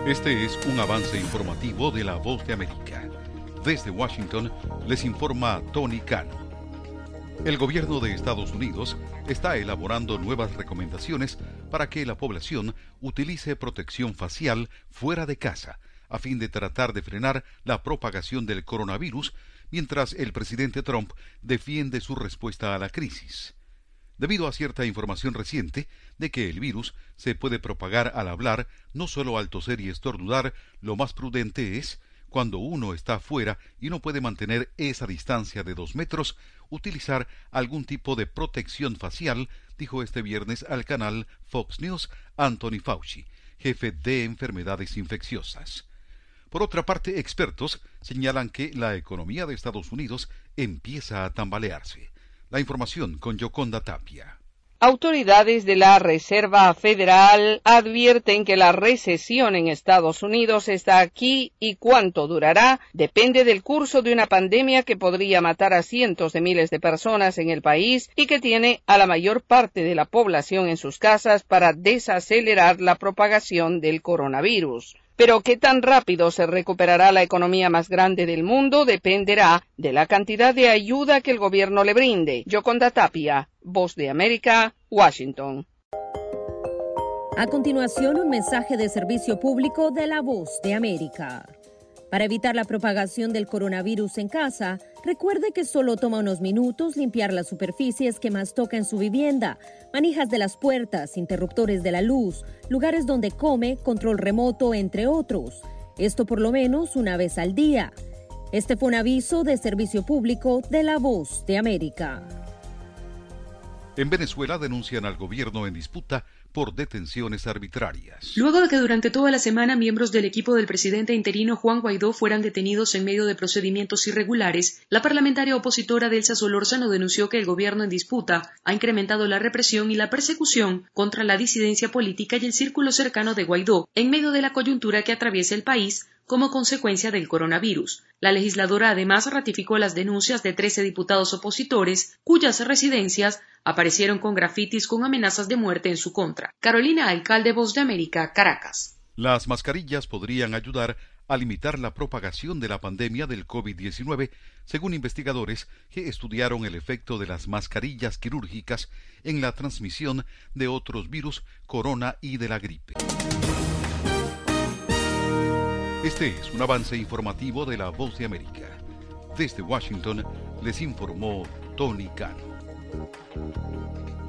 Este es un avance informativo de La Voz de América. Desde Washington les informa Tony Cano. El gobierno de Estados Unidos está elaborando nuevas recomendaciones para que la población utilice protección facial fuera de casa, a fin de tratar de frenar la propagación del coronavirus, mientras el presidente Trump defiende su respuesta a la crisis. Debido a cierta información reciente de que el virus se puede propagar al hablar, no solo al toser y estornudar, lo más prudente es, cuando uno está fuera y no puede mantener esa distancia de 2 metros, utilizar algún tipo de protección facial, dijo este viernes al canal Fox News Anthony Fauci, jefe de enfermedades infecciosas. Por otra parte, expertos señalan que la economía de Estados Unidos empieza a tambalearse. La información con Yoconda Tapia. Autoridades de la Reserva Federal advierten que la recesión en Estados Unidos está aquí y cuánto durará depende del curso de una pandemia que podría matar a cientos de miles de personas en el país y que tiene a la mayor parte de la población en sus casas para desacelerar la propagación del coronavirus. Pero qué tan rápido se recuperará la economía más grande del mundo dependerá de la cantidad de ayuda que el gobierno le brinde. Yoconda Tapia, Voz de América, Washington. A continuación, un mensaje de servicio público de la Voz de América. Para evitar la propagación del coronavirus en casa, recuerde que solo toma unos minutos limpiar las superficies que más toca en su vivienda, manijas de las puertas, interruptores de la luz, lugares donde come, control remoto, entre otros. Esto por lo menos una vez al día. Este fue un aviso de servicio público de la Voz de América. En Venezuela denuncian al gobierno en disputa por detenciones arbitrarias. Luego de que durante toda la semana miembros del equipo del presidente interino Juan Guaidó fueran detenidos en medio de procedimientos irregulares, la parlamentaria opositora Delsa Solórzano denunció que el gobierno en disputa ha incrementado la represión y la persecución contra la disidencia política y el círculo cercano de Guaidó en medio de la coyuntura que atraviesa el país como consecuencia del coronavirus. La legisladora además ratificó las denuncias de 13 diputados opositores cuyas residencias aparecieron con grafitis con amenazas de muerte en su contra. Carolina Alcalde, Voz de América, Caracas. Las mascarillas podrían ayudar a limitar la propagación de la pandemia del COVID-19, según investigadores que estudiaron el efecto de las mascarillas quirúrgicas en la transmisión de otros virus, corona y de la gripe. Este es un avance informativo de La Voz de América. Desde Washington les informó Tony Cano.